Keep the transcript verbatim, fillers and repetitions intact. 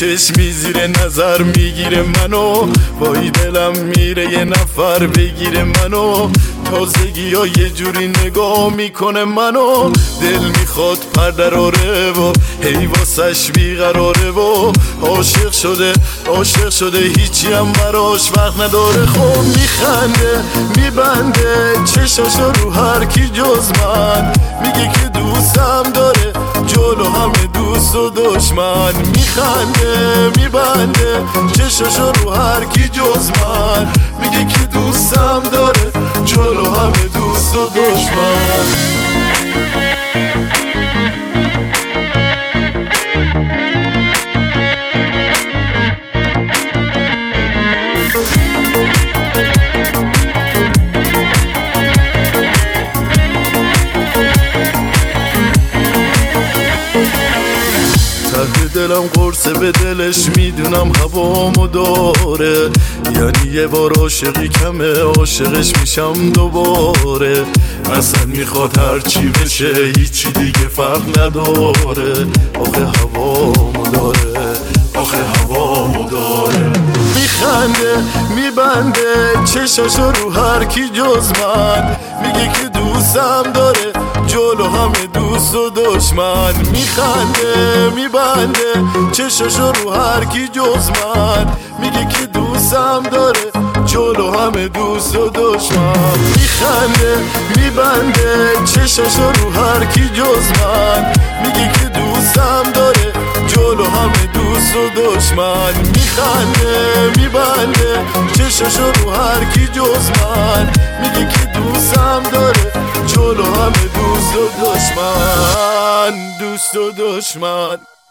چشمی زیر نظر میگیره منو، وای دلم میره یه نفر بگیره منو. تازگی ها یه جوری نگاه میکنه منو، دل میخواد پردراره و هی واسش بیقراره و عاشق شده عاشق شده هیچی هم براش وقت نداره. خب میخنده میبنده چشاشو رو هر کی جز من، میگه که دوستم داره جلو همه دوست و دشمن. میخنده میبنده چشاشو رو هر کی جز من، میگه که دوستم داره جلو همه دوست و دشمن. ته دلم قرصه به دلش میدونم هوامو داره، یعنی یه بار عاشقی کمه عاشقش میشم دوباره. اصلا میخواد هرچی بشه هیچی دیگه فرق نداره، آخه هوامو داره آخه هوامو داره. میخنده میبنده چشاشو رو هر کی جز من، میگه که دوستم داره جلو همه دوست و دشمن. میخنده میبنده چشاشو رو هر کی جز من، میگه که دوستم داره جلو همه دوست و دشمن. میخنده میبنده چشاشو رو هر کی جز من، میگه که دوستم داره جلو همه دوست و دشمن. میخنده میبنده چشاشو رو هر کی جز من، میگه که دوستم داره جلو همه دوست و دشمن دوست و دشمن.